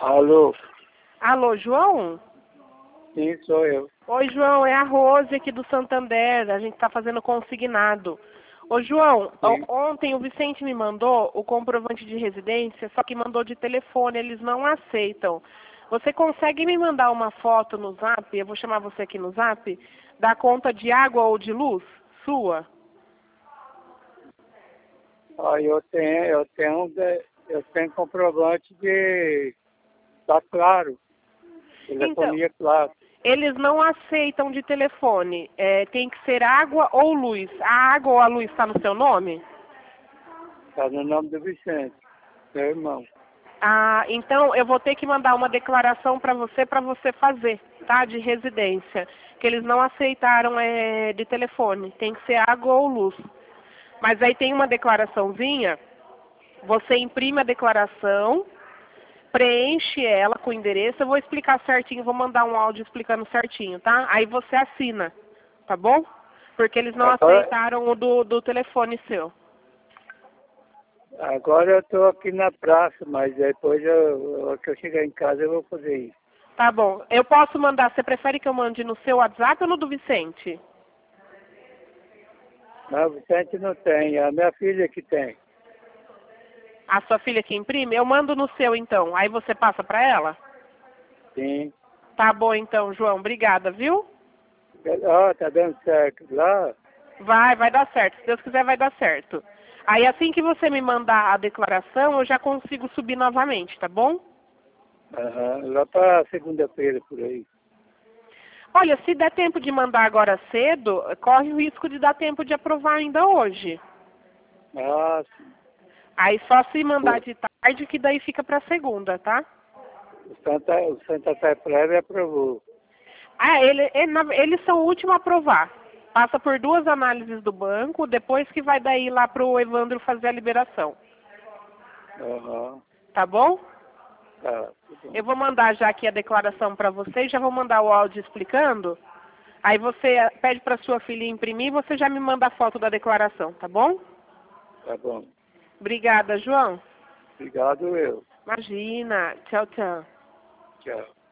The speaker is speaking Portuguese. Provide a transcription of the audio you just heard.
Alô? Alô, João? Sim, sou eu. Oi, João, é a Rose aqui do Santander, a gente está fazendo consignado. Ô, João, Sim. ontem o Vicente me mandou o comprovante de residência, só que mandou de telefone, eles não aceitam. Você consegue me mandar uma foto no Zap, eu vou chamar você aqui no Zap, da conta de água ou de luz sua? Eu tenho comprovante de tá claro, Então, telefonia claro. eles não aceitam de telefone, tem que ser água ou luz. A água ou a luz está no seu nome? Tá no nome do Vicente, meu irmão. Ah, então eu vou ter que mandar uma declaração para você fazer, tá? De residência. Que eles não aceitaram de telefone. Tem que ser água ou luz. Mas aí tem uma declaraçãozinha, você imprime a declaração, preenche ela com o endereço, eu vou explicar certinho, vou mandar um áudio explicando certinho, tá? Aí você assina, tá bom? Porque eles não Agora, aceitaram o do telefone seu. agora eu tô aqui na praça, mas depois que eu chegar em casa eu vou fazer isso. Tá bom. Eu posso mandar, você prefere que eu mande no seu WhatsApp ou no do Vicente? Mas o Vicente não tem, é a minha filha que tem. A sua filha que imprime? Eu mando no seu então. Aí você passa para ela? Sim. Tá bom então, João. Obrigada, viu? Ó, tá dando certo. Lá, Vai dar certo. Se Deus quiser, vai dar certo. Aí assim que você me mandar a declaração, eu já consigo subir novamente, tá bom? lá pra segunda-feira por aí. Olha, se der tempo de mandar agora cedo, corre o risco de dar tempo de aprovar ainda hoje. Ah, sim. Aí só se mandar de tarde, que daí fica para segunda, tá? O Santa Fé Prévia aprovou. Ah, eles são o último a aprovar. Passa por 2 análises do banco, depois que vai daí lá pro Evandro fazer a liberação. Aham. Tá bom? Tá, tudo bom. Eu vou mandar já aqui a declaração para você e já vou mandar o áudio explicando. Aí você pede para sua filha imprimir e você já me manda a foto da declaração, tá bom? Tá bom. Obrigada, João. Obrigado eu. Imagina. Tchau, tchau. Tchau.